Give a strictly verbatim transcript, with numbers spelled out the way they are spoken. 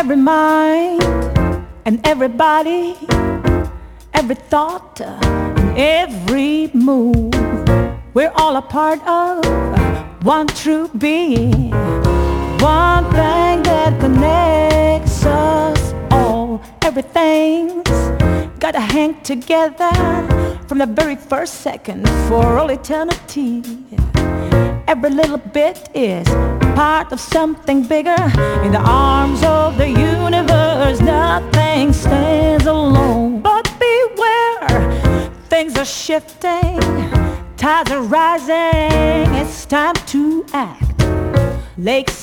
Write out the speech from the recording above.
every mind and everybody, every thought and every move. We're all a part of one true being, one thing that connects us all. Everything's gotta hang together from the very first second for all eternity. Every little bit is part of something bigger. In the arms of the universe, nothing stands alone. But beware, things are shifting, tides are rising. It's time to act. Lakes